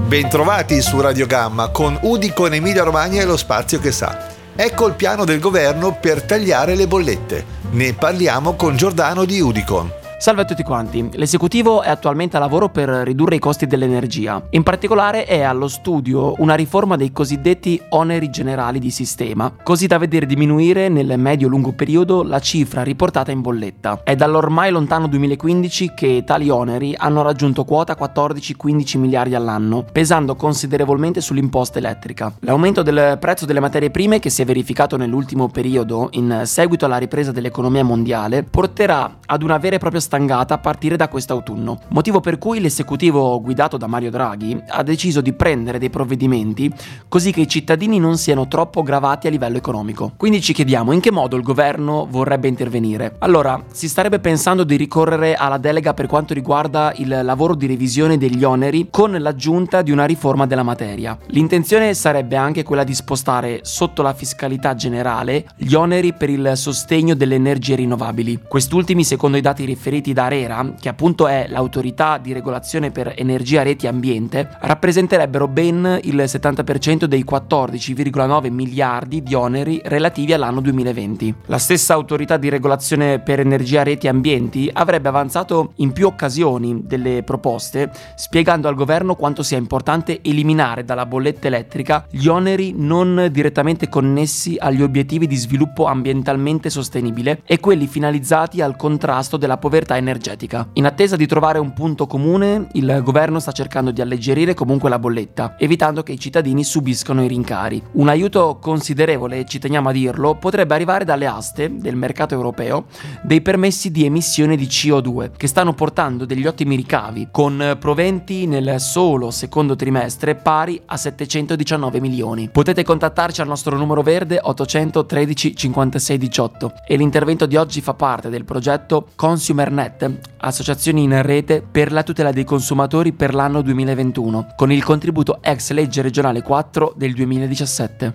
Bentrovati su Radio Gamma con Udicon Emilia Romagna e lo spazio che sa. Ecco il piano del governo per tagliare le bollette. Ne parliamo con Giordano di Udicon. Salve a tutti quanti, l'esecutivo è attualmente a lavoro per ridurre i costi dell'energia. In particolare è allo studio una riforma dei cosiddetti oneri generali di sistema, così da vedere diminuire nel medio-lungo periodo la cifra riportata in bolletta. È dall'ormai lontano 2015 che tali oneri hanno raggiunto quota 14-15 miliardi all'anno, pesando considerevolmente sull'imposta elettrica. L'aumento del prezzo delle materie prime che si è verificato nell'ultimo periodo, in seguito alla ripresa dell'economia mondiale, porterà ad una vera e propria stangata a partire da quest'autunno, motivo per cui l'esecutivo guidato da Mario Draghi ha deciso di prendere dei provvedimenti così che i cittadini non siano troppo gravati a livello economico. Quindi ci chiediamo in che modo il governo vorrebbe intervenire. Allora, si starebbe pensando di ricorrere alla delega per quanto riguarda il lavoro di revisione degli oneri con l'aggiunta di una riforma della materia. L'intenzione sarebbe anche quella di spostare sotto la fiscalità generale gli oneri per il sostegno delle energie rinnovabili. Quest'ultimi, secondo i dati riferiti da ARERA, che appunto è l'autorità di regolazione per energia, reti e ambiente, rappresenterebbero ben il 70% dei 14,9 miliardi di oneri relativi all'anno 2020. La stessa autorità di regolazione per energia, reti e ambienti avrebbe avanzato in più occasioni delle proposte spiegando al governo quanto sia importante eliminare dalla bolletta elettrica gli oneri non direttamente connessi agli obiettivi di sviluppo ambientalmente sostenibile e quelli finalizzati al contrasto della povertà energetica. In attesa di trovare un punto comune, il governo sta cercando di alleggerire comunque la bolletta, evitando che i cittadini subiscano i rincari. Un aiuto considerevole, ci teniamo a dirlo, potrebbe arrivare dalle aste del mercato europeo dei permessi di emissione di CO2, che stanno portando degli ottimi ricavi, con proventi nel solo secondo trimestre pari a 719 milioni. Potete contattarci al nostro numero verde 813 56 18 e l'intervento di oggi fa parte del progetto ConsumerNet, associazioni in rete per la tutela dei consumatori per l'anno 2021, con il contributo ex legge regionale 4 del 2017.